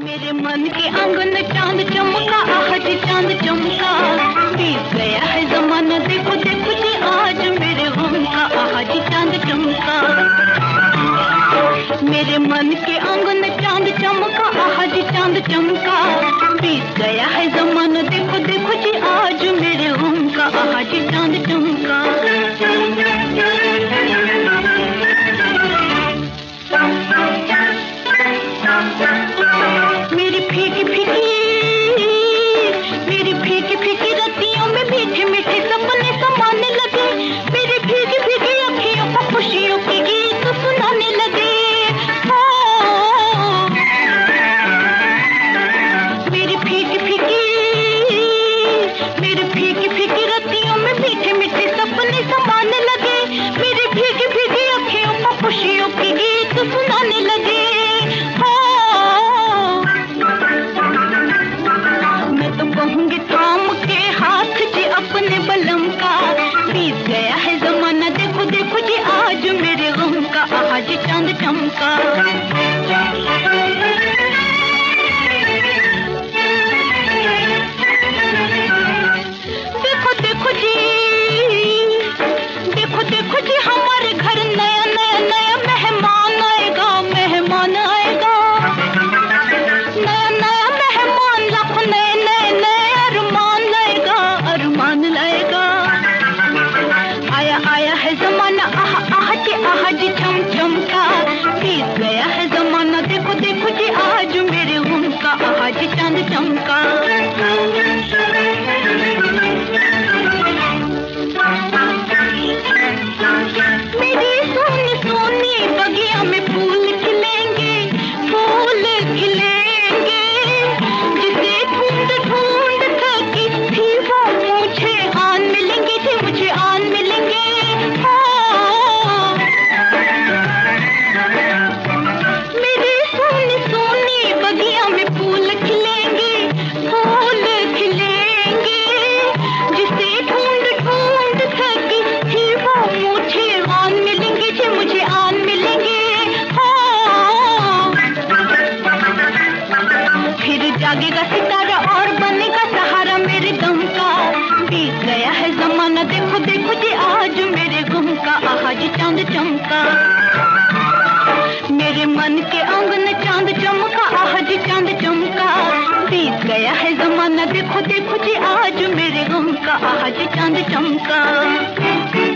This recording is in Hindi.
मेरे मन के आंगन चांद चमका, आज चांद चमका। बीत गया है जमाना, देखो देखो जी आज मेरे गम का, आज चांद चमका। मेरे मन के आंगन चांद चमका, आज चांद चमका। बीत गया है जमाना, देखो देखो जी आज मेरे गम का, आज चांद चमका। मेरी फीकी फीकी रतियों में मीठे मीठे सपने समाने लगे। मेरी फीकी फीकी अखियों को खुशियों के गीत सुनाने लगे। मेरी फीकी फीकी रतियों में मीठे मीठे सपने समाने लगे। मेरी फीकी फीकी अखियों को खुशियों के गीत सुनाने लगे। कहूंगी थाम के हाथ जी अपने बलम का। बीत गया है जमाना, देखो देखो जी आज मेरे गम का, आज चांद चमका। देखो देखो जी, देखो देखो जी हमारे घर नया नया नया मेहमान आएगा, मेहमान आएगा। नया नया मेहमान, लाखों नए नए नए अरमान लाएगा, अरमान लाएगा। आया आया है जमाना, आह जी चम चमका। बीत गया है जमाना, देखो देखो जी आज मेरे गम का, आज चांद चमका। मेरी सोनी सोनी बगिया में फूल खिलेंगे, फूल खिलेंगे। जिसे ढूंढ ढूंढ थकी थी वो मुझे आन मिलेंगे, थे मुझे आन मिलेंगे। मेरी सोनी सोनी बगिया में फूल खिलेंगे, फूल खिलेंगे। जिसे ढूंढ ढूंढ थकी थी वो मुझे आन मिलेंगे, थे मुझे आन मिलेंगे। फिर जागेगा सितारा और बनेगा सहारा मेरे गम का। बीत गया है जमाना, देखो देखो जी आज मेरे गम का, आज चांद चमका। मेरे मन के आंगन चांद चमका, आज चांद चमका। बीत गया है जमाना, देखो देखो जी आज मेरे गम का, आज चांद चमका।